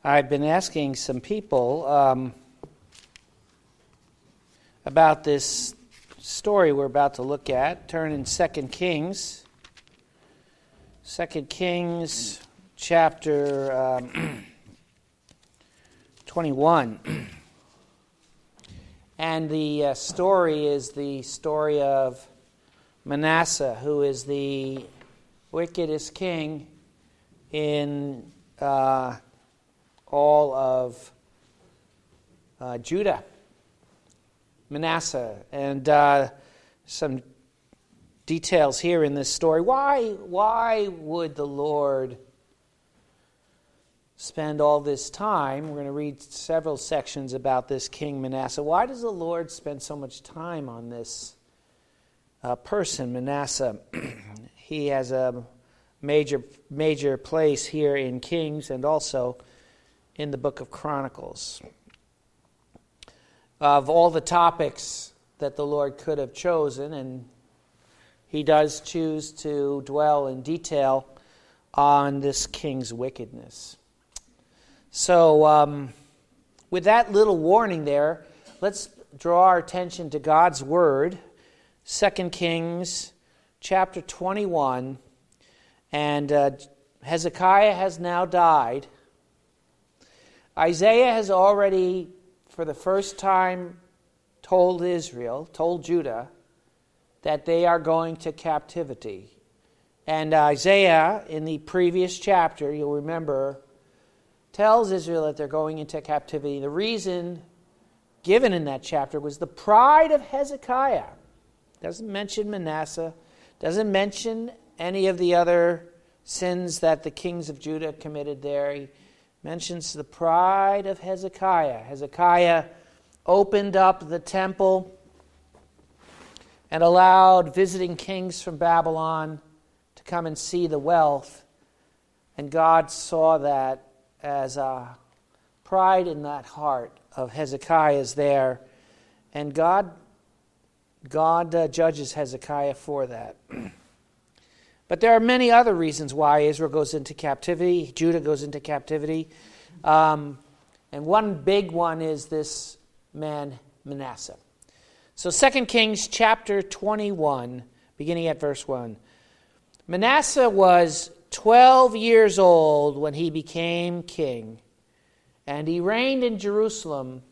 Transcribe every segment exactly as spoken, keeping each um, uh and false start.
I've been asking some people um, about this story we're about to look at. Turn in Second Kings. Second Kings chapter um, twenty-one. And the uh, story is the story of Manasseh, who is the wickedest king in uh, all of uh, Judah. Manasseh. And uh, some details here in this story. Why, why would the Lord spend all this time? We're going to read several sections about this King Manasseh. Why does the Lord spend so much time on this uh, person, Manasseh? He has a major, major place here in Kings and also in the book of Chronicles. Of all the topics that the Lord could have chosen, and he does choose to dwell in detail on this king's wickedness. So, um, with that little warning there, let's draw our attention to God's Word, Second Kings chapter twenty-one, and uh, Hezekiah has now died. Isaiah has already, for the first time, told Israel, told Judah, that they are going to captivity. And Isaiah, in the previous chapter, you'll remember, tells Israel that they're going into captivity. The reason given in that chapter was the pride of Hezekiah. Doesn't mention Manasseh, doesn't mention any of the other sins that the kings of Judah committed there. He mentions the pride of Hezekiah. Hezekiah opened up the temple and allowed visiting kings from Babylon to come and see the wealth. And God saw that as a pride in that heart of Hezekiah's there. And God, God uh, judges Hezekiah for that. But there are many other reasons why Israel goes into captivity, Judah goes into captivity. Um, and one big one is this man, Manasseh. So Second Kings chapter twenty-one, beginning at verse one. Manasseh was twelve years old when he became king, and he reigned in Jerusalem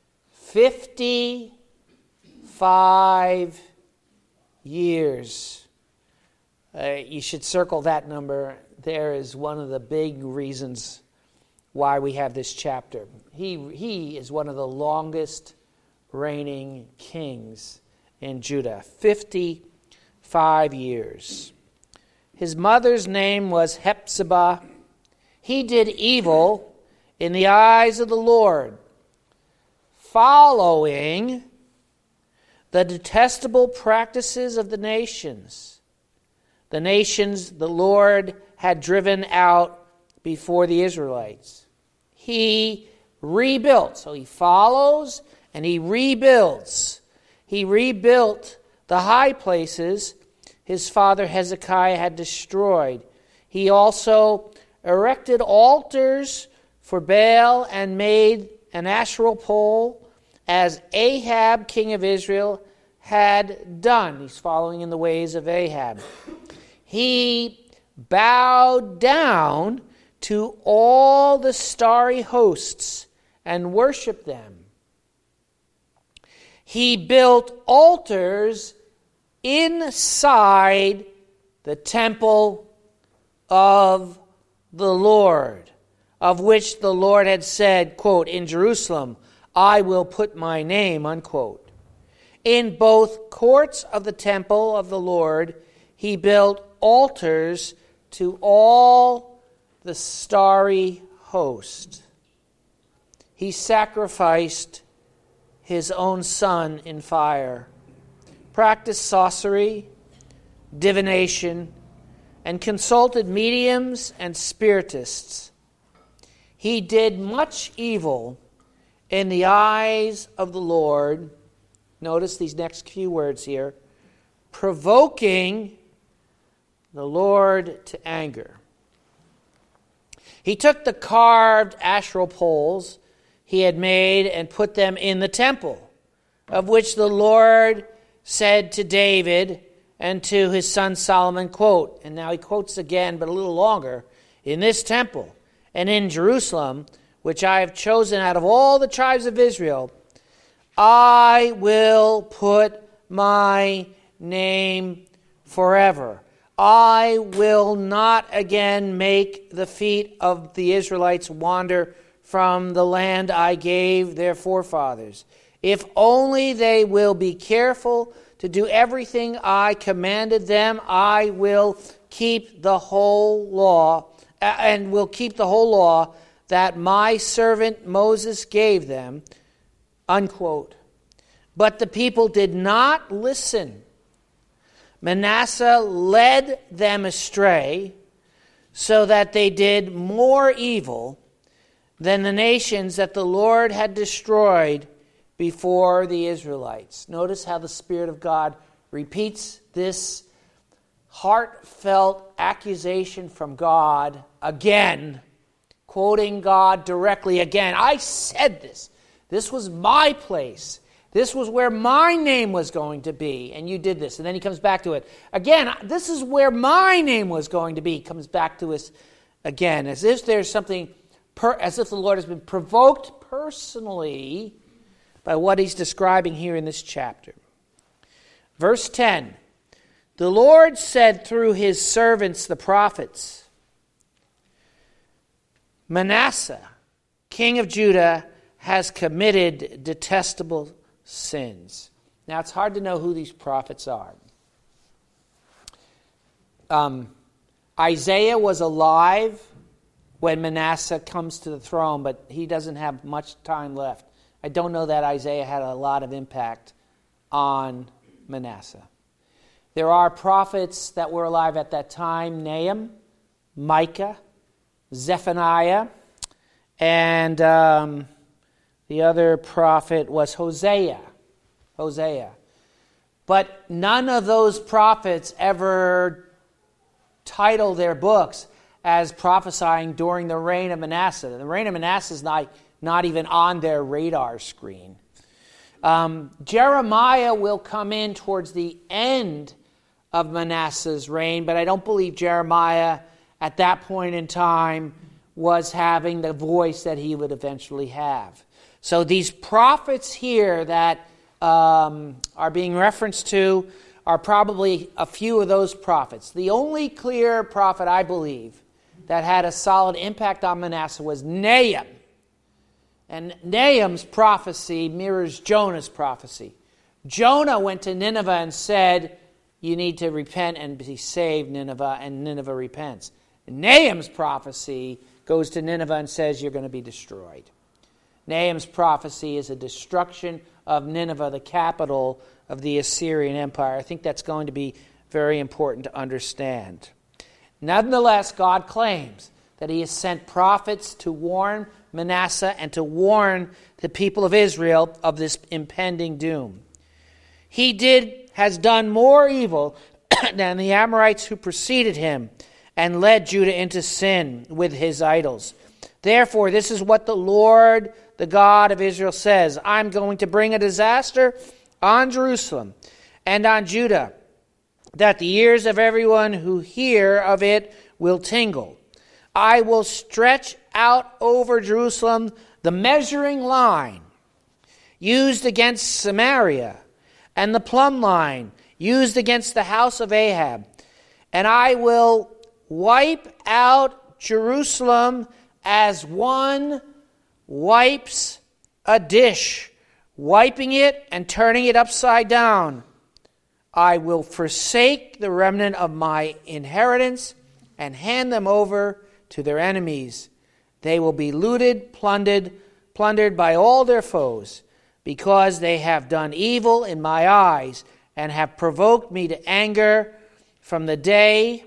fifty-five years. Uh, you should circle that number. There is one of the big reasons why we have this chapter. He, he is one of the longest reigning kings in Judah. fifty-five years. His mother's name was Hephzibah. He did evil in the eyes of the Lord, following the detestable practices of the nations. The nations the Lord had driven out before the Israelites. He rebuilt. So he follows and he rebuilds. He rebuilt the high places his father Hezekiah had destroyed. He also erected altars for Baal and made an Asherah pole, as Ahab, king of Israel, had done. He's following in the ways of Ahab. He bowed down to all the starry hosts and worshiped them. He built altars inside the temple of the Lord, of which the Lord had said, quote, in Jerusalem, I will put my name, unquote. In both courts of the temple of the Lord, he built altars to all the starry host. He sacrificed his own son in fire, practiced sorcery, divination, and consulted mediums and spiritists. He did much evil in the eyes of the Lord. Notice these next few words here. Provoking the Lord to anger. He took the carved Asherah poles he had made and put them in the temple, of which the Lord said to David and to his son Solomon, quote, and now he quotes again, but a little longer, in this temple and in Jerusalem, which I have chosen out of all the tribes of Israel, I will put my name forever. I will not again make the feet of the Israelites wander from the land I gave their forefathers. If only they will be careful to do everything I commanded them, I will keep the whole law, and will keep the whole law that my servant Moses gave them, unquote. But the people did not listen. Manasseh led them astray so that they did more evil than the nations that the Lord had destroyed before the Israelites. Notice how the Spirit of God repeats this heartfelt accusation from God again, quoting God directly again. I said this. This was my place. This was where my name was going to be, and you did this. And then he comes back to it. Again, this is where my name was going to be. He comes back to us again, as if there's something, per, as if the Lord has been provoked personally by what he's describing here in this chapter. Verse ten, the Lord said through his servants, the prophets, Manasseh, king of Judah, has committed detestable sins. Now, it's hard to know who these prophets are. Um, Isaiah was alive when Manasseh comes to the throne, but he doesn't have much time left. I don't know that Isaiah had a lot of impact on Manasseh. There are prophets that were alive at that time: Nahum, Micah, Zephaniah, and um, the other prophet was Hosea. Hosea. But none of those prophets ever title their books as prophesying during the reign of Manasseh. The reign of Manasseh is not, not even on their radar screen. Um, Jeremiah will come in towards the end of Manasseh's reign, but I don't believe Jeremiah at that point in time was having the voice that he would eventually have. So these prophets here that um, are being referenced to are probably a few of those prophets. The only clear prophet, I believe, that had a solid impact on Manasseh was Nahum. And Nahum's prophecy mirrors Jonah's prophecy. Jonah went to Nineveh and said, you need to repent and be saved, Nineveh, and Nineveh repents. Nahum's prophecy goes to Nineveh and says you're going to be destroyed. Nahum's prophecy is a destruction of Nineveh, the capital of the Assyrian Empire. I think that's going to be very important to understand. Nonetheless, God claims that he has sent prophets to warn Manasseh and to warn the people of Israel of this impending doom. He did, has done more evil than the Amorites who preceded him and led Judah into sin with his idols. Therefore, this is what the Lord, the God of Israel, says. I'm going to bring a disaster on Jerusalem and on Judah, that the ears of everyone who hear of it will tingle. I will stretch out over Jerusalem the measuring line used against Samaria, and the plumb line used against the house of Ahab. And I will wipe out Jerusalem as one wipes a dish, wiping it and turning it upside down. I will forsake the remnant of my inheritance and hand them over to their enemies. They will be looted, plundered, plundered by all their foes, because they have done evil in my eyes and have provoked me to anger from the day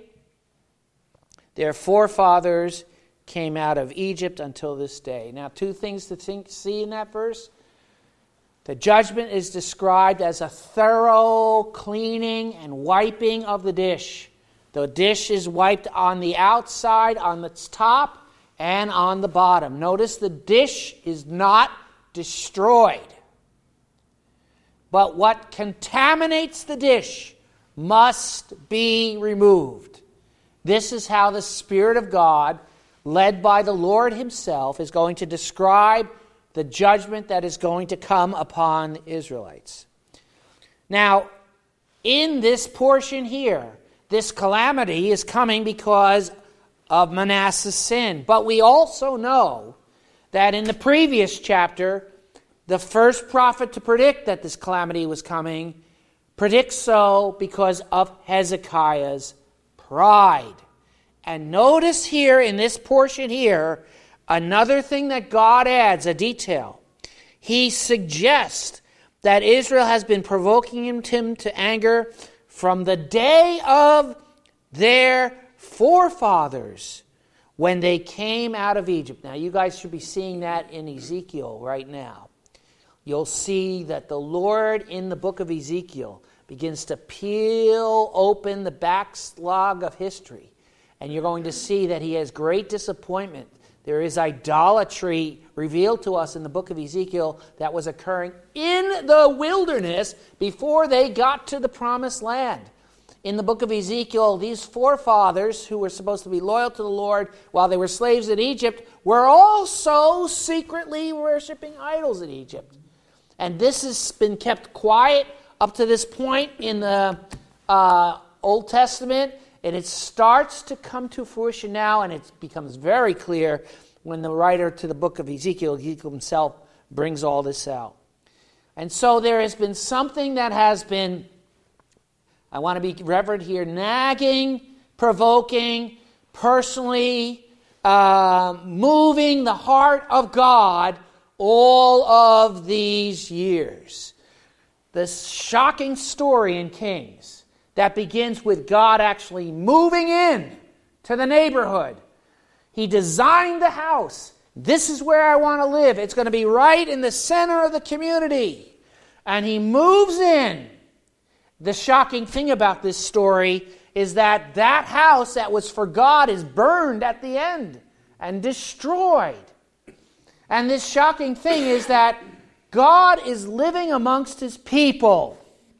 their forefathers came out of Egypt until this day. Now, two things to think, see in that verse. The judgment is described as a thorough cleaning and wiping of the dish. The dish is wiped on the outside, on its top, and on the bottom. Notice the dish is not destroyed. But what contaminates the dish must be removed. This is how the Spirit of God, led by the Lord himself, is going to describe the judgment that is going to come upon the Israelites. Now, in this portion here, this calamity is coming because of Manasseh's sin. But we also know that in the previous chapter, the first prophet to predict that this calamity was coming predicts so because of Hezekiah's pride. And notice here in this portion here, another thing that God adds, a detail. He suggests that Israel has been provoking him to anger from the day of their forefathers when they came out of Egypt. Now, you guys should be seeing that in Ezekiel right now. You'll see that the Lord in the book of Ezekiel begins to peel open the backlog of history. And you're going to see that he has great disappointment. There is idolatry revealed to us in the book of Ezekiel that was occurring in the wilderness before they got to the promised land. In the book of Ezekiel, these forefathers who were supposed to be loyal to the Lord while they were slaves in Egypt were also secretly worshiping idols in Egypt. And this has been kept quiet up to this point in the uh, Old Testament. And it starts to come to fruition now, and it becomes very clear when the writer to the book of Ezekiel, Ezekiel himself, brings all this out. And so there has been something that has been, I want to be reverent here, nagging, provoking, personally uh, moving the heart of God all of these years. This shocking story in Kings that begins with God actually moving in to the neighborhood. He designed the house. This is where I want to live. It's going to be right in the center of the community. And he moves in. The shocking thing about this story is that that house that was for God is burned at the end and destroyed. And this shocking thing is that God is living amongst his people.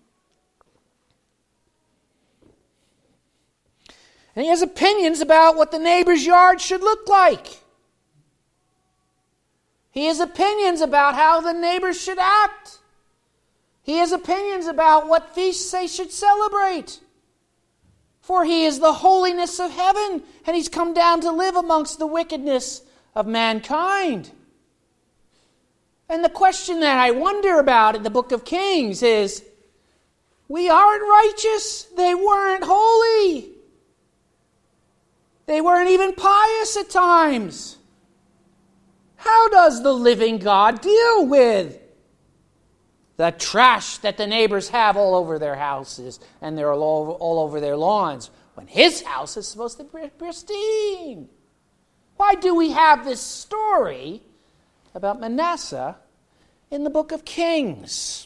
And he has opinions about what the neighbor's yard should look like. He has opinions about how the neighbors should act. He has opinions about what feasts they should celebrate. For he is the holiness of heaven, and he's come down to live amongst the wickedness of mankind. And the question that I wonder about in the book of Kings is, we aren't righteous. They weren't holy. They weren't even pious at times. How does the living God deal with the trash that the neighbors have all over their houses and they're all over, all over their lawns when his house is supposed to be pristine? Why do we have this story about Manasseh in the book of Kings?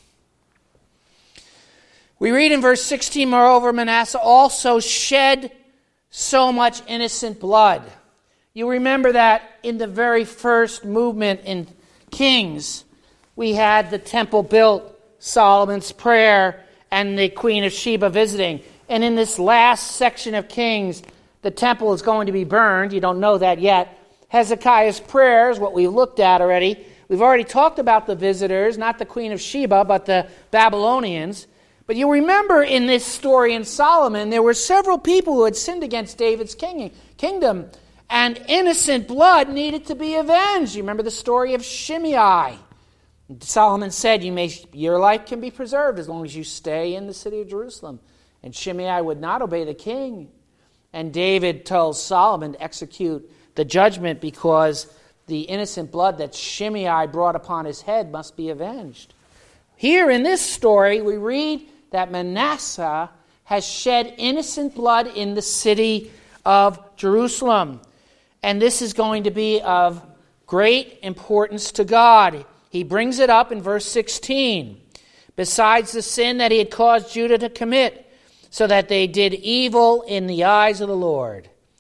We read in verse sixteen, moreover, Manasseh also shed so much innocent blood. You remember that in the very first movement in Kings, we had the temple built, Solomon's prayer, and the Queen of Sheba visiting. And in this last section of Kings, the temple is going to be burned. You don't know that yet. Hezekiah's prayers, what we've looked at already. We've already talked about the visitors, not the Queen of Sheba, but the Babylonians. But you remember in this story in Solomon, there were several people who had sinned against David's king, kingdom, and innocent blood needed to be avenged. You remember the story of Shimei. Solomon said, "You may, your life can be preserved as long as you stay in the city of Jerusalem." And Shimei would not obey the king. And David tells Solomon to execute the judgment because the innocent blood that Shimei brought upon his head must be avenged. Here in this story, we read that Manasseh has shed innocent blood in the city of Jerusalem. And this is going to be of great importance to God. He brings it up in verse sixteen. Besides the sin that he had caused Judah to commit, so that they did evil in the eyes of the Lord.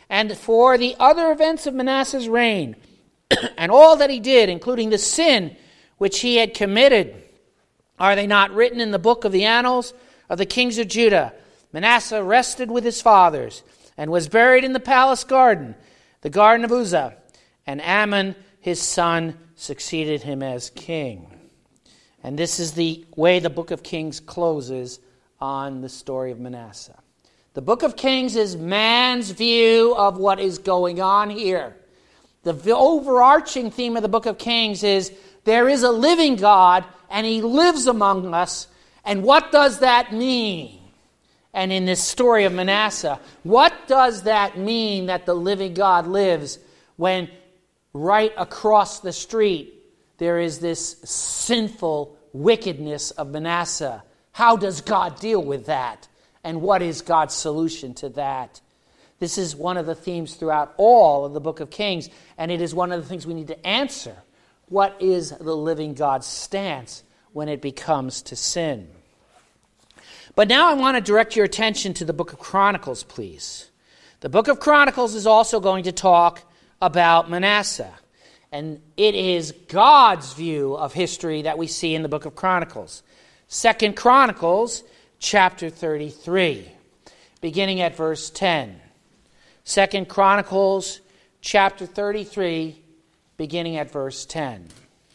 and for the other events of Manasseh's reign, and all that he did, including the sin which he had committed, are they not written in the book of the annals of the kings of Judah? Manasseh rested with his fathers, and was buried in the palace garden, the garden of Uzzah, and Amon his son succeeded him as king. And this is the way the book of Kings closes on the story of Manasseh. The book of Kings is man's view of what is going on here. The overarching theme of the book of Kings is there is a living God and he lives among us. And what does that mean? And in this story of Manasseh, what does that mean that the living God lives when right across the street there is this sinful wickedness of Manasseh? How does God deal with that? And what is God's solution to that? This is one of the themes throughout all of the book of Kings, and it is one of the things we need to answer. What is the living God's stance when it becomes to sin? But now I want to direct your attention to the book of Chronicles, please. The book of Chronicles is also going to talk about Manasseh, and it is God's view of history that we see in the book of Chronicles. Second Chronicles chapter thirty-three, beginning at verse ten. Second Chronicles chapter thirty-three, beginning at verse ten.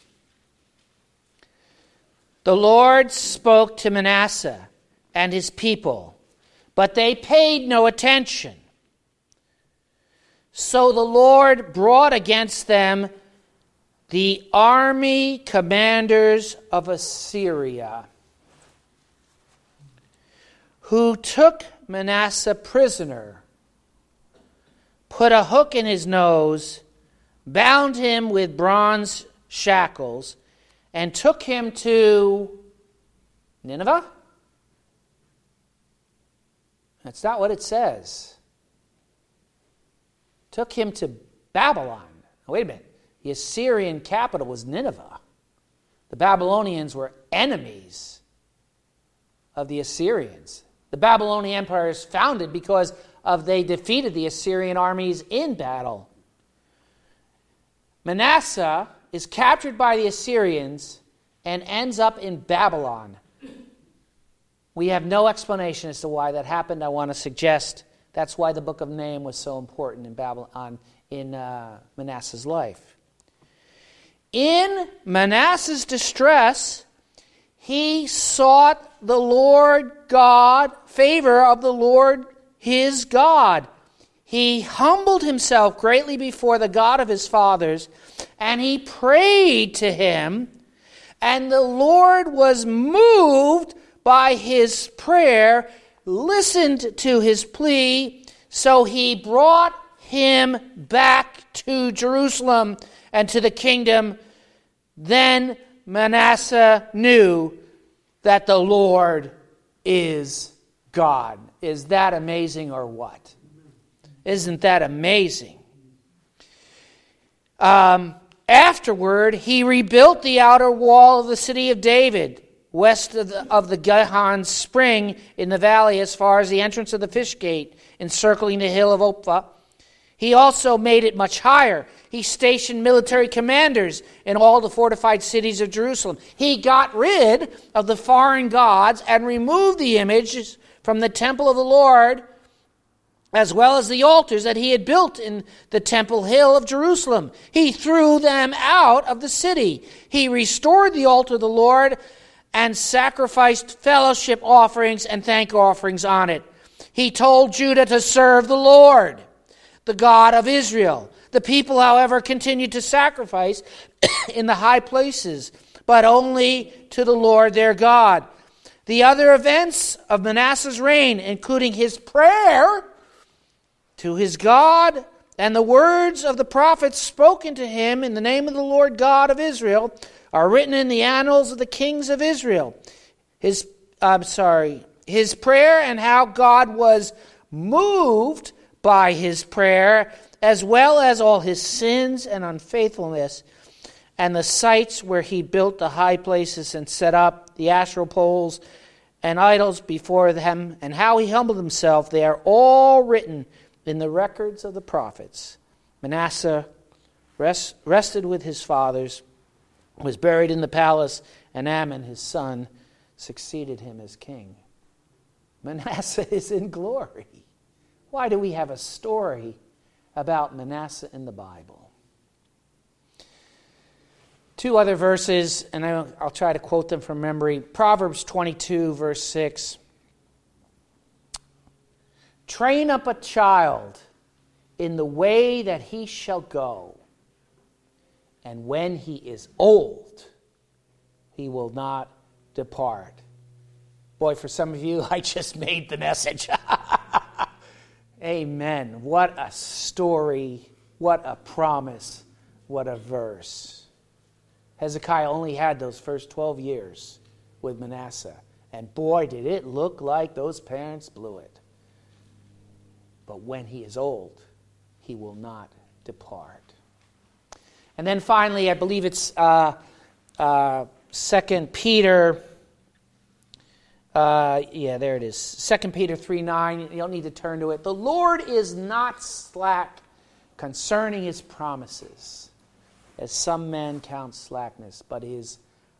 The Lord spoke to Manasseh and his people, but they paid no attention. So the Lord brought against them the army commanders of Assyria, who took Manasseh prisoner, put a hook in his nose, bound him with bronze shackles, and took him to Nineveh? That's not what it says. Took him to Babylon. Now, wait a minute. The Assyrian capital was Nineveh. The Babylonians were enemies of the Assyrians. The Babylonian Empire is founded because of they defeated the Assyrian armies in battle. Manasseh is captured by the Assyrians and ends up in Babylon. We have no explanation as to why that happened. I want to suggest that's why the book of Nahum was so important in Babylon, in uh, Manasseh's life. In Manasseh's distress, he sought the Lord God, favor of the Lord his God. He humbled himself greatly before the God of his fathers, and he prayed to him, and the Lord was moved by his prayer, listened to his plea, so he brought him back to Jerusalem and to the kingdom. Then Manasseh knew that the Lord is God. Is that amazing or what? Isn't that amazing? Um, afterward, he rebuilt the outer wall of the city of David, west of the, of the Gihon spring in the valley as far as the entrance of the fish gate, encircling the hill of Ophrah. He also made it much higher. He stationed military commanders in all the fortified cities of Jerusalem. He got rid of the foreign gods and removed the images from the temple of the Lord, as well as the altars that he had built in the temple hill of Jerusalem. He threw them out of the city. He restored the altar of the Lord and sacrificed fellowship offerings and thank offerings on it. He told Judah to serve the Lord, the God of Israel. The people, however, continued to sacrifice in the high places, but only to the Lord their God. The other events of Manasseh's reign, including his prayer to his God and the words of the prophets spoken to him in the name of the Lord God of Israel, are written in the annals of the kings of Israel. His, I'm sorry, his prayer and how God was moved by his prayer, as well as all his sins and unfaithfulness, and the sites where he built the high places and set up the Asherah poles and idols before them, and how he humbled himself, they are all written in the records of the prophets, Manasseh rest, rested with his fathers, was buried in the palace, and Amon, his son, succeeded him as king. Manasseh is in glory. Why do we have a story about Manasseh in the Bible? Two other verses, and I'll, I'll try to quote them from memory. Proverbs twenty-two, verse six. Train up a child in the way that he shall go, and when he is old, he will not depart. Boy, for some of you, I just made the message. Amen. What a story. What a promise. What a verse. Hezekiah only had those first twelve years with Manasseh. And boy, did it look like those parents blew it. But when he is old, he will not depart. And then finally, I believe it's uh, uh, Second Peter... Uh, yeah, there it is. Second Peter three nine. You don't need to turn to it. The Lord is not slack concerning his promises, as some men count slackness, but is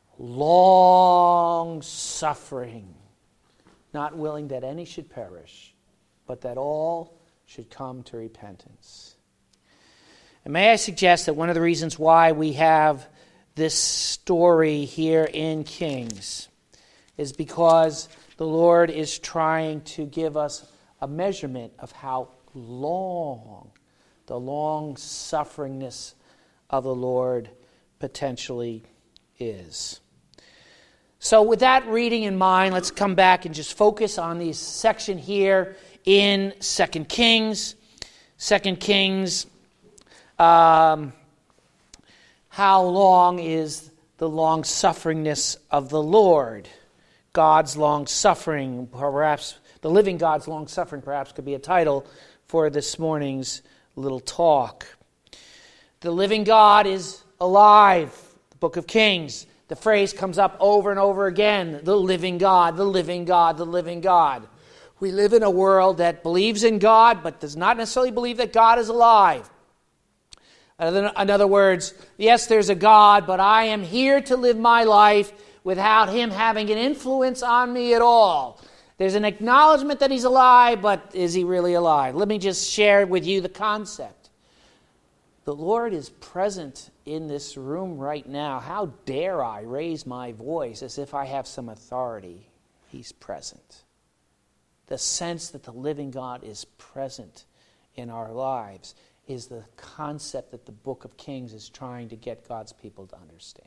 long-suffering, not willing that any should perish, but that all should come to repentance. And may I suggest that one of the reasons why we have this story here in Kings is because the Lord is trying to give us a measurement of how long the long-sufferingness of the Lord potentially is. So with that reading in mind, let's come back and just focus on this section here in Second Kings. Second Kings, um, how long is the long-sufferingness of the Lord? God's long-suffering, perhaps the living God's long-suffering, perhaps could be a title for this morning's little talk. The living God is alive. The book of Kings, the phrase comes up over and over again. The living God, the living God, the living God. We live in a world that believes in God, but does not necessarily believe that God is alive. In other words, yes, there's a God, but I am here to live my life without him having an influence on me at all. There's an acknowledgement that he's alive, but is he really alive? Let me just share with you the concept. The Lord is present in this room right now. How dare I raise my voice as if I have some authority? He's present. The sense that the living God is present in our lives is the concept that the book of Kings is trying to get God's people to understand.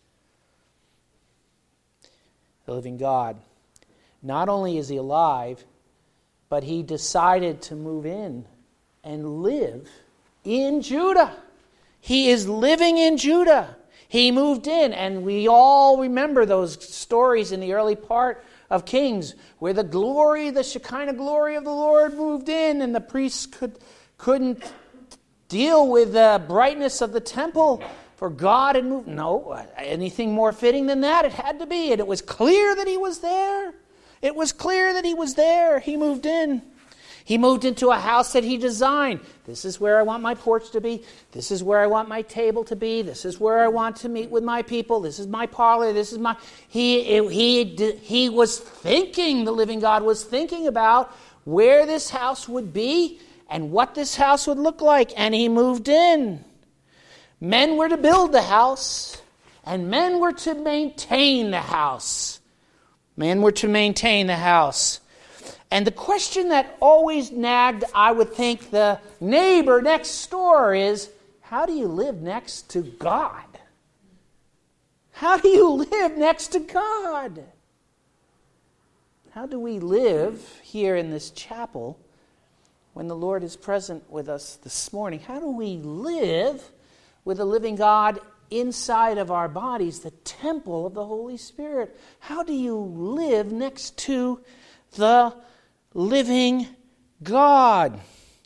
The living God, not only is he alive, but he decided to move in and live in Judah. He is living in Judah. He moved in, and we all remember those stories in the early part of Kings where the glory, the Shekinah glory of the Lord moved in, and the priests could, couldn't deal with the brightness of the temple. For God had moved. No, anything more fitting than that? It had to be. And it was clear that he was there. It was clear that he was there. He moved in. He moved into a house that he designed. This is where I want my porch to be. This is where I want my table to be. This is where I want to meet with my people. This is my parlor. This is my... He, he, he was thinking, the living God was thinking about where this house would be and what this house would look like. And he moved in. Men were to build the house, and men were to maintain the house. Men were to maintain the house. And the question that always nagged, I would think, the neighbor next door is, how do you live next to God? How do you live next to God? How do we live here in this chapel when the Lord is present with us this morning? How do we live with the living God inside of our bodies, the temple of the Holy Spirit? How do you live next to the living God?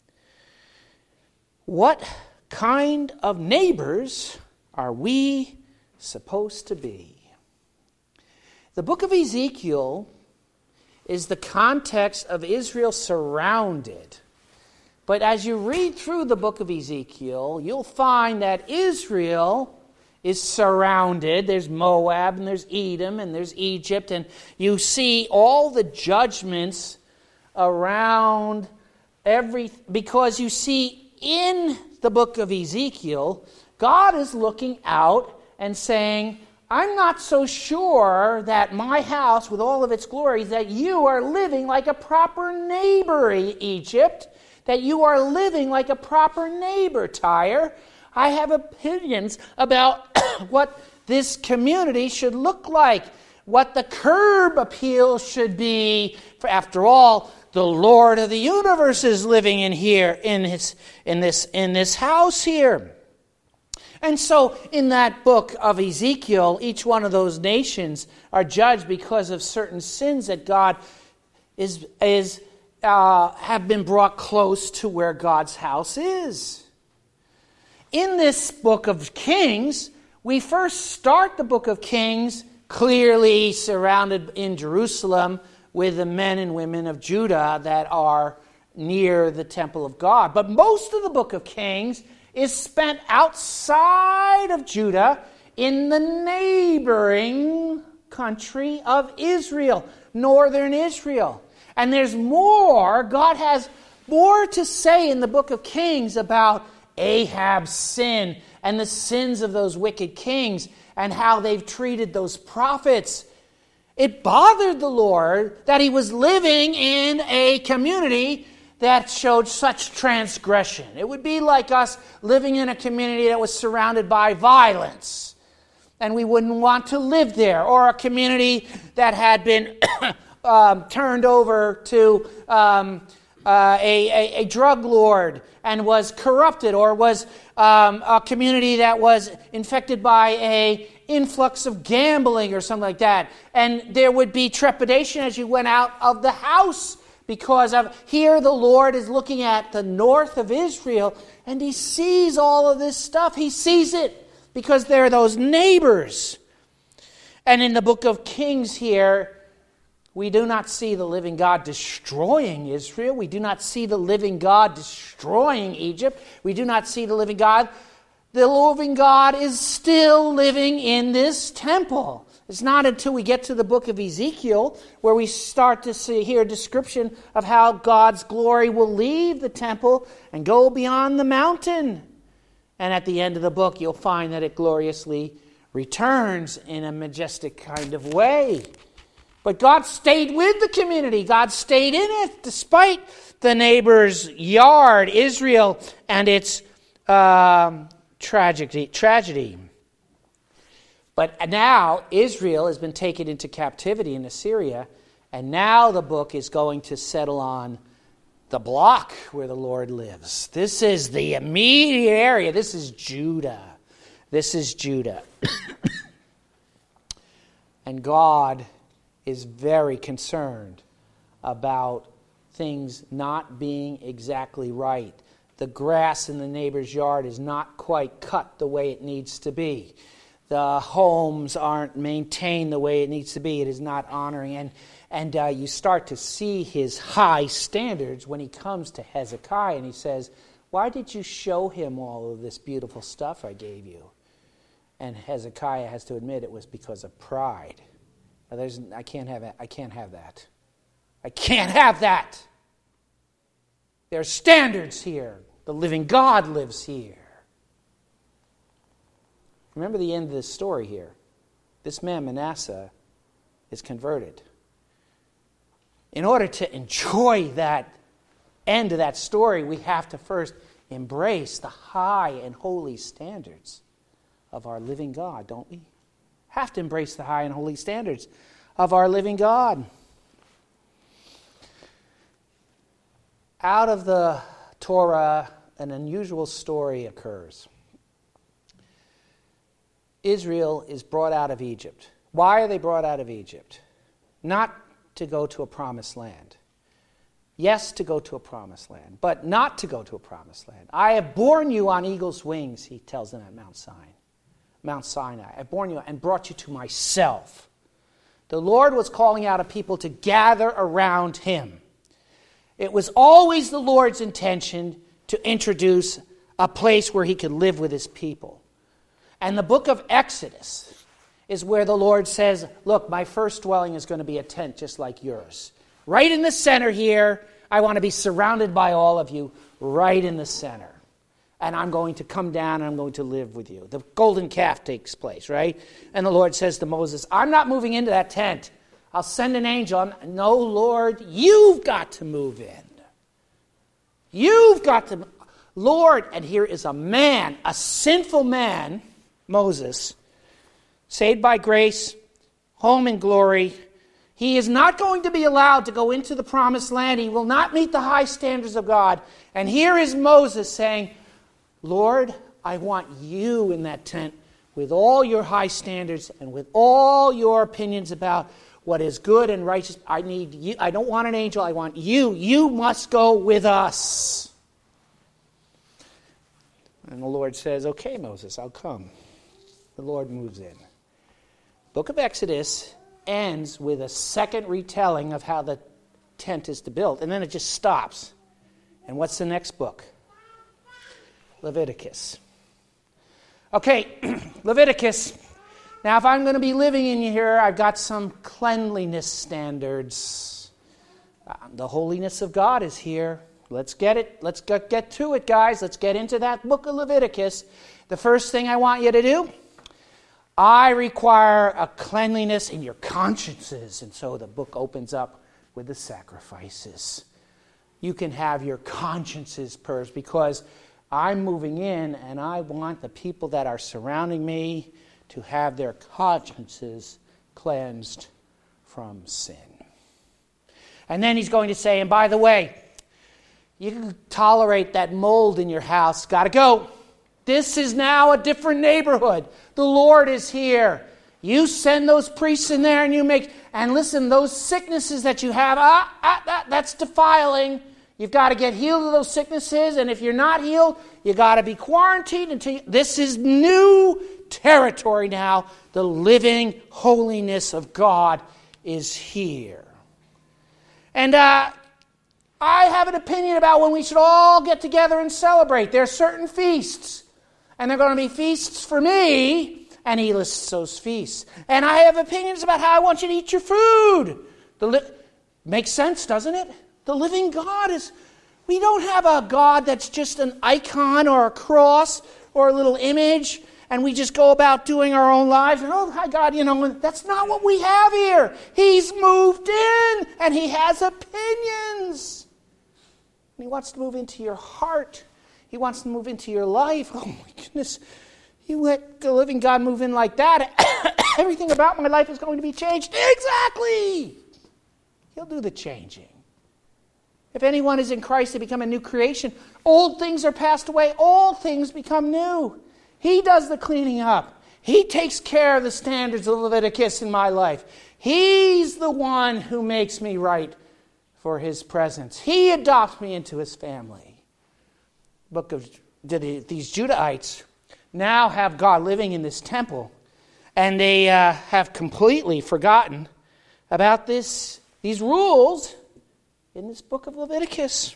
What kind of neighbors are we supposed to be? The book of Ezekiel is the context of Israel surrounded But as you read through the book of Ezekiel, you'll find that Israel is surrounded. There's Moab, and there's Edom, and there's Egypt, and you see all the judgments around every, because you see in the book of Ezekiel, God is looking out and saying, I'm not so sure that my house, with all of its glories, that you are living like a proper neighbor, Egypt, that you are living like a proper neighbor, Tyre. I have opinions about what this community should look like, what the curb appeal should be. For after all, the Lord of the universe is living in here, in his, in this, in this house here. And so in that book of Ezekiel, each one of those nations are judged because of certain sins that God is, is uh, have been brought close to where God's house is. In this book of Kings, we first start the book of Kings clearly surrounded in Jerusalem with the men and women of Judah that are near the temple of God. But most of the book of Kings is spent outside of Judah in the neighboring country of Israel, northern Israel. And there's more, God has more to say in the book of Kings about Ahab's sin and the sins of those wicked kings and how they've treated those prophets. It bothered the Lord that he was living in a community that showed such transgression. It would be like us living in a community that was surrounded by violence, and we wouldn't want to live there, or a community that had been um, turned over to um, uh, a, a, a drug lord and was corrupted, or was um, a community that was infected by a influx of gambling or something like that. And there would be trepidation as you went out of the house, because of here the Lord is looking at the north of Israel, and he sees all of this stuff. He sees it because they're those neighbors. And in the book of Kings here, we do not see the living God destroying Israel. We do not see the living God destroying Egypt. We do not see the living God. The living God is still living in this temple. It's not until we get to the book of Ezekiel where we start to see hear a description of how God's glory will leave the temple and go beyond the mountain. And at the end of the book, you'll find that it gloriously returns in a majestic kind of way. But God stayed with the community. God stayed in it despite the neighbor's yard, Israel, and its um, tragedy. tragedy. But now Israel has been taken into captivity in Assyria, and now the book is going to settle on the block where the Lord lives. This is the immediate area. This is Judah. This is Judah. And God is very concerned about things not being exactly right. The grass in the neighbor's yard is not quite cut the way it needs to be. The homes aren't maintained the way it needs to be. It is not honoring. And, and uh, you start to see his high standards when he comes to Hezekiah and he says, why did you show him all of this beautiful stuff I gave you? And Hezekiah has to admit it was because of pride. Now, there's, I can't have, I can't have that. I can't have that. There are standards here. The living God lives here. Remember the end of this story here. This man, Manasseh, is converted. In order to enjoy that end of that story, we have to first embrace the high and holy standards of our living God, don't we? Have to embrace the high and holy standards of our living God. Out of the Torah, an unusual story occurs. Israel is brought out of Egypt. Why are they brought out of Egypt? Not to go to a promised land. Yes, to go to a promised land, but not to go to a promised land. I have borne you on eagle's wings, he tells them at Mount Sinai. Mount Sinai. I've borne you and brought you to myself. The Lord was calling out a people to gather around him. It was always the Lord's intention to introduce a place where he could live with his people. And the book of Exodus is where the Lord says, look, my first dwelling is going to be a tent just like yours. Right in the center here, I want to be surrounded by all of you, right in the center. And I'm going to come down and I'm going to live with you. The golden calf takes place, right? And the Lord says to Moses, I'm not moving into that tent. I'll send an angel. I'm, no, Lord, you've got to move in. You've got to, Lord, and here is a man, a sinful man, Moses, saved by grace, home in glory. He is not going to be allowed to go into the promised land. He will not meet the high standards of God. And here is Moses saying, Lord, I want you in that tent with all your high standards and with all your opinions about what is good and righteous. I need you. I don't want an angel. I want you. You must go with us. And the Lord says, okay, Moses, I'll come. The Lord moves in. Book of Exodus ends with a second retelling of how the tent is to build. And then it just stops. And what's the next book? Leviticus. Okay, Leviticus. Now, if I'm going to be living in here, I've got some cleanliness standards. Uh, the holiness of God is here. Let's get it. Let's get, get to it, guys. Let's get into that book of Leviticus. The first thing I want you to do, I require a cleanliness in your consciences. And so the book opens up with the sacrifices. You can have your consciences purged because I'm moving in and I want the people that are surrounding me to have their consciences cleansed from sin. And then he's going to say, and by the way, you can tolerate that mold in your house. Got to go. This is now a different neighborhood. The Lord is here. You send those priests in there and you make, and listen, those sicknesses that you have, ah, ah, that, that's defiling. You've got to get healed of those sicknesses, and if you're not healed, you got to be quarantined until you, this is new territory now. The living holiness of God is here. And uh, I have an opinion about when we should all get together and celebrate. There are certain feasts, and they're going to be feasts for me, and he lists those feasts. And I have opinions about how I want you to eat your food. The li- Makes sense, doesn't it? The living God is, we don't have a God that's just an icon or a cross or a little image and we just go about doing our own lives. And oh, my God, you know, that's not what we have here. He's moved in and he has opinions. And he wants to move into your heart. He wants to move into your life. Oh, my goodness. You let the living God move in like that. Everything about my life is going to be changed. Exactly. He'll do the changing. If anyone is in Christ, they become a new creation. Old things are passed away. All things become new. He does the cleaning up. He takes care of the standards of Leviticus in my life. He's the one who makes me right for his presence. He adopts me into his family. Book of these Judahites now have God living in this temple, and they uh, have completely forgotten about this these rules in this book of Leviticus.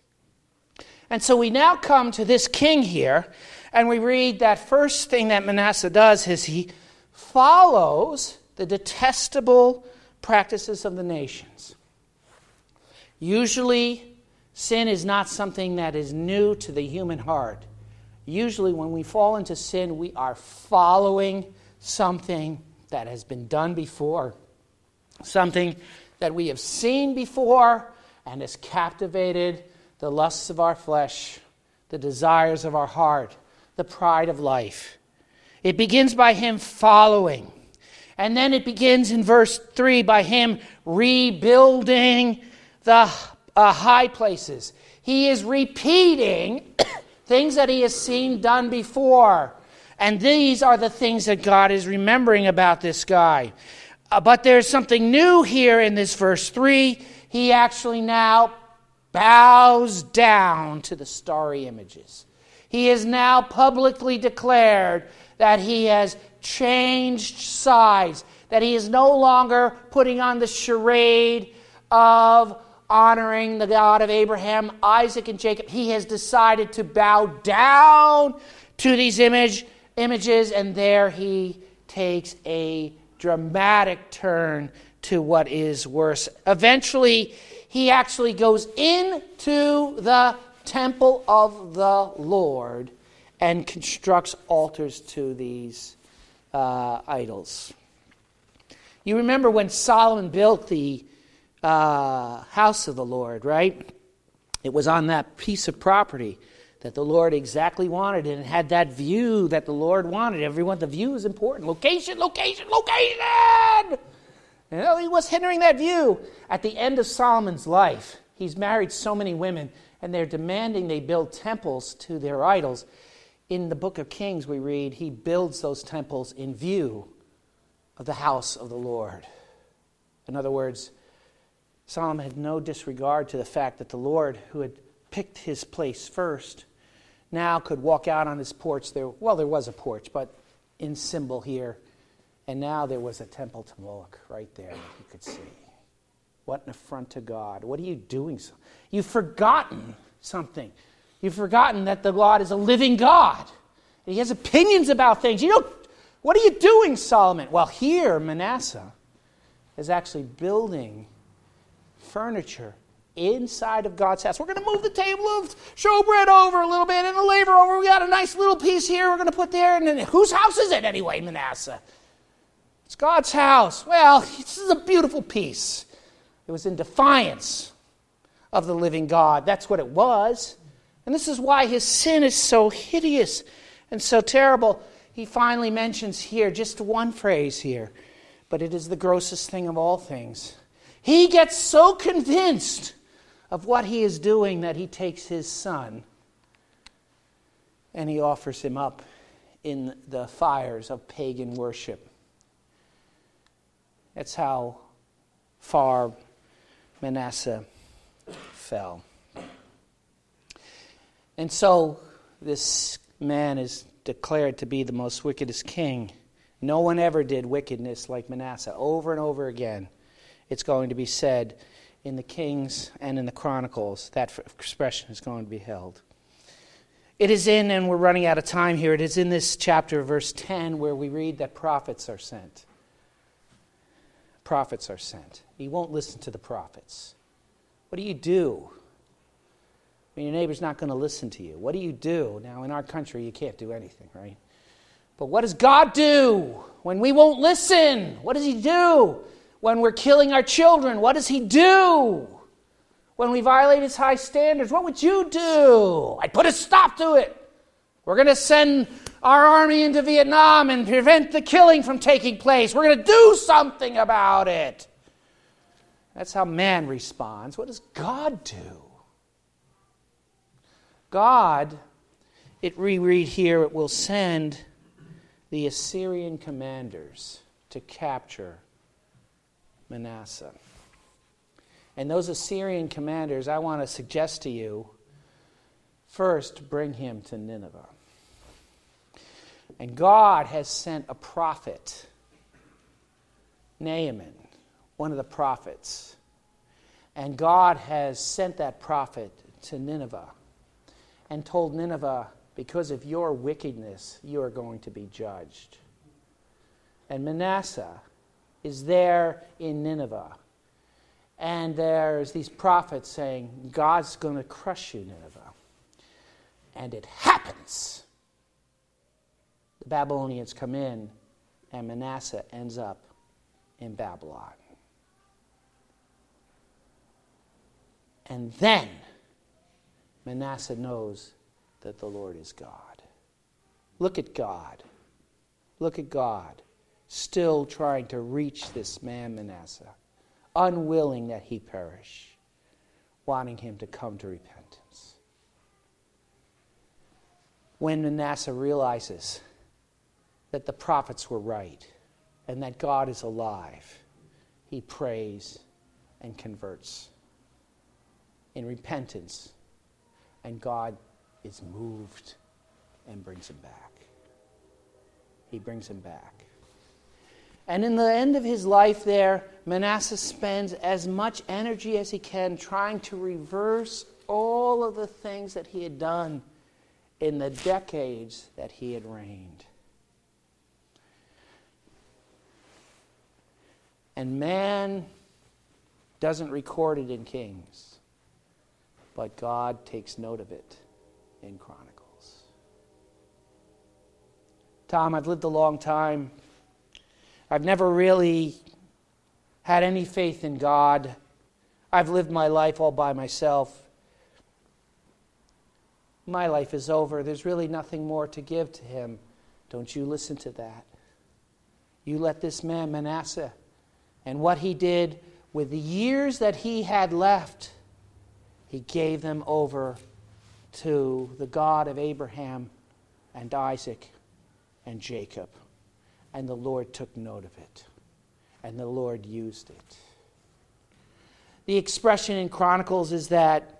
And so we now come to this king here, and we read that first thing that Manasseh does is he follows the detestable practices of the nations. Usually, sin is not something that is new to the human heart. Usually, when we fall into sin, we are following something that has been done before, something that we have seen before, and has captivated the lusts of our flesh, the desires of our heart, the pride of life. It begins by him following. And then it begins in verse three by him rebuilding the uh, high places. He is repeating things that he has seen done before. And these are the things that God is remembering about this guy. Uh, but there's something new here in this verse three. He actually now bows down to the starry images. He has now publicly declared that he has changed sides, that he is no longer putting on the charade of honoring the God of Abraham, Isaac, and Jacob. He has decided to bow down to these image, images, and there he takes a dramatic turn to what is worse. Eventually, he actually goes into the temple of the Lord and constructs altars to these uh, idols. You remember when Solomon built the uh, house of the Lord, right? It was on that piece of property that the Lord exactly wanted, and it had that view that the Lord wanted. Everyone, the view is important. Location, location, location! You know, he was hindering that view. At the end of Solomon's life, he's married so many women, and they're demanding they build temples to their idols. In the book of Kings, we read, he builds those temples in view of the house of the Lord. In other words, Solomon had no disregard to the fact that the Lord, who had picked his place first, now could walk out on his porch. There, well, there was a porch, but in symbol here. And now there was a temple to Moloch right there that you could see. What an affront to God. What are you doing? You've forgotten something. You've forgotten that the God is a living God. And he has opinions about things. You know, what are you doing, Solomon? Well, here, Manasseh is actually building furniture inside of God's house. We're going to move the table of showbread over a little bit and the laver over. We got a nice little piece here we're going to put there. And then whose house is it anyway, Manasseh? It's God's house. Well, this is a beautiful piece. It was in defiance of the living God. That's what it was. And this is why his sin is so hideous and so terrible. He finally mentions here just one phrase here, but it is the grossest thing of all things. He gets so convinced of what he is doing that he takes his son and he offers him up in the fires of pagan worship. That's how far Manasseh fell. And so this man is declared to be the most wickedest king. No one ever did wickedness like Manasseh. Over and over again, it's going to be said in the Kings and in the Chronicles. That expression is going to be held. It is in, and we're running out of time here, it is in this chapter, verse ten, where we read that prophets are sent. Prophets are sent. You won't listen to the prophets. What do you do? I mean, your neighbor's not going to listen to you. What do you do? Now, in our country, you can't do anything, right? But what does God do when we won't listen? What does he do when we're killing our children? What does he do when we violate his high standards? What would you do? I'd put a stop to it. We're going to send our army into Vietnam and prevent the killing from taking place. We're going to do something about it. That's how man responds. What does God do? God, it we read here, it will send the Assyrian commanders to capture Manasseh. And those Assyrian commanders, I want to suggest to you, first bring him to Nineveh. And God has sent a prophet, Naaman, one of the prophets. And God has sent that prophet to Nineveh and told Nineveh, because of your wickedness, you are going to be judged. And Manasseh is there in Nineveh. And there's these prophets saying, God's going to crush you, Nineveh. And it happens. The Babylonians come in, and Manasseh ends up in Babylon. And then Manasseh knows that the Lord is God. Look at God. Look at God still trying to reach this man Manasseh, unwilling that he perish, wanting him to come to repentance. When Manasseh realizes that the prophets were right and that God is alive, he prays and converts in repentance, and God is moved and brings him back. He brings him back. And in the end of his life there, Manasseh spends as much energy as he can trying to reverse all of the things that he had done in the decades that he had reigned. And man doesn't record it in Kings, but God takes note of it in Chronicles. Tom, I've lived a long time. I've never really had any faith in God. I've lived my life all by myself. My life is over. There's really nothing more to give to him. Don't you listen to that. You let this man, Manasseh, and what he did with the years that he had left, he gave them over to the God of Abraham and Isaac and Jacob. And the Lord took note of it. And the Lord used it. The expression in Chronicles is that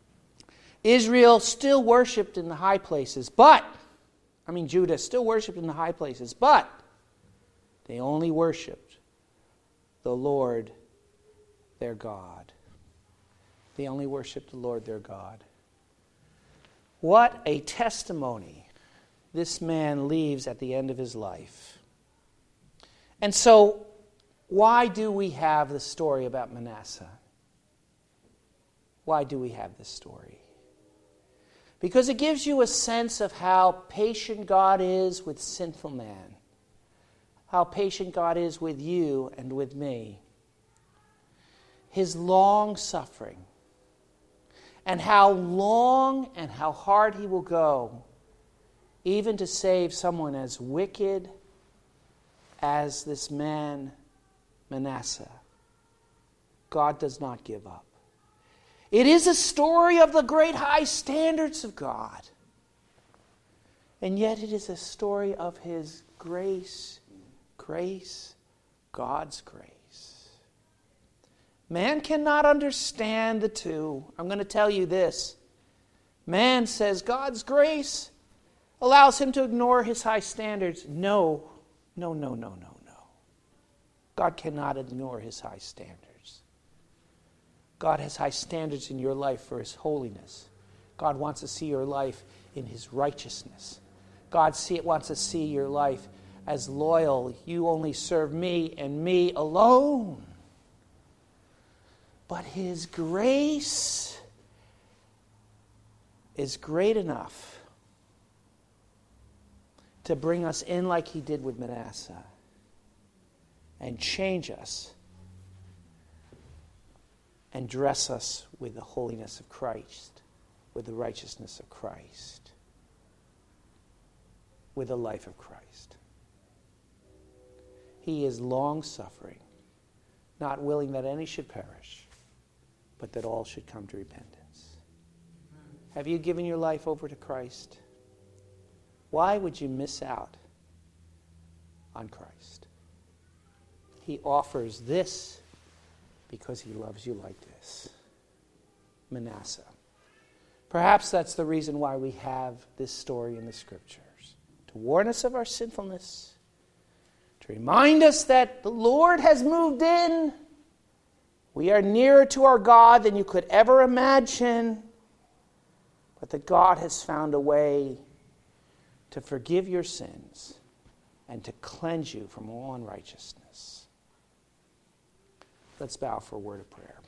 Israel still worshipped in the high places, but, I mean Judah still worshipped in the high places, but they only worshipped the Lord their God. They only worshiped the Lord their God. What a testimony this man leaves at the end of his life. And so, why do we have the story about Manasseh? Why do we have this story? Because it gives you a sense of how patient God is with sinful man. How patient God is with you and with me. His long suffering. And how long and how hard he will go, even to save someone as wicked as this man Manasseh. God does not give up. It is a story of the great high standards of God. And yet it is a story of his grace, grace, God's grace. Man cannot understand the two. I'm going to tell you this. Man says God's grace allows him to ignore his high standards. No, no, no, no, no, no. God cannot ignore his high standards. God has high standards in your life for his holiness. God wants to see your life in his righteousness. God see, wants to see your life as loyal. You only serve me and me alone. But his grace is great enough to bring us in like he did with Manasseh and change us and dress us with the holiness of Christ, with the righteousness of Christ, with the life of Christ. He is long-suffering, not willing that any should perish, but that all should come to repentance. Have you given your life over to Christ? Why would you miss out on Christ? He offers this because he loves you like this. Manasseh. Perhaps that's the reason why we have this story in the Scriptures. To warn us of our sinfulness. To remind us that the Lord has moved in. We are nearer to our God than you could ever imagine. But that God has found a way to forgive your sins and to cleanse you from all unrighteousness. Let's bow for a word of prayer.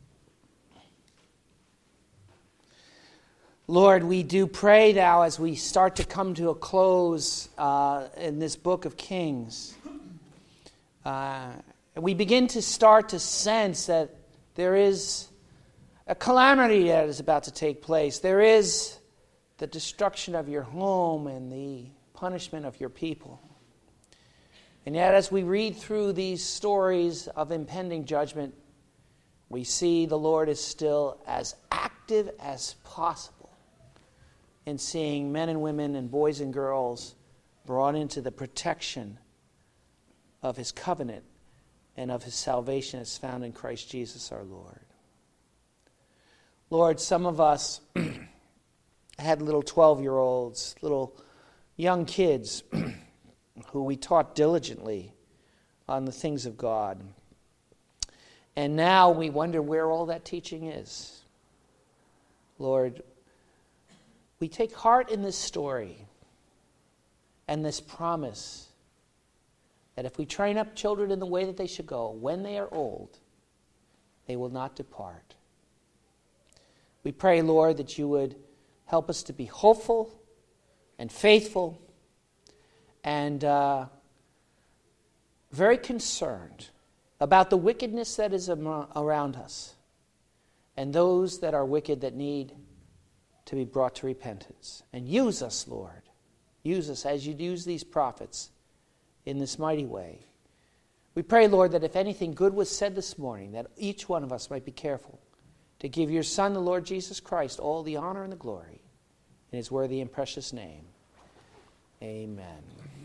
Lord, we do pray now as we start to come to a close uh, in this book of Kings. Uh, we begin to start to sense that there is a calamity that is about to take place. There is the destruction of your home and the punishment of your people. And yet as we read through these stories of impending judgment, we see the Lord is still as active as possible in seeing men and women and boys and girls brought into the protection of his covenant and of his salvation as found in Christ Jesus our Lord. Lord, some of us had little twelve-year-olds, little young kids who we taught diligently on the things of God. And now we wonder where all that teaching is. Lord, we take heart in this story and this promise that if we train up children in the way that they should go, when they are old, they will not depart. We pray, Lord, that you would help us to be hopeful and faithful and uh, very concerned about the wickedness that is around us and those that are wicked that need to be brought to repentance. And use us, Lord. Use us as you use these prophets in this mighty way. We pray, Lord, that if anything good was said this morning, that each one of us might be careful to give your Son, the Lord Jesus Christ, all the honor and the glory in his worthy and precious name. Amen.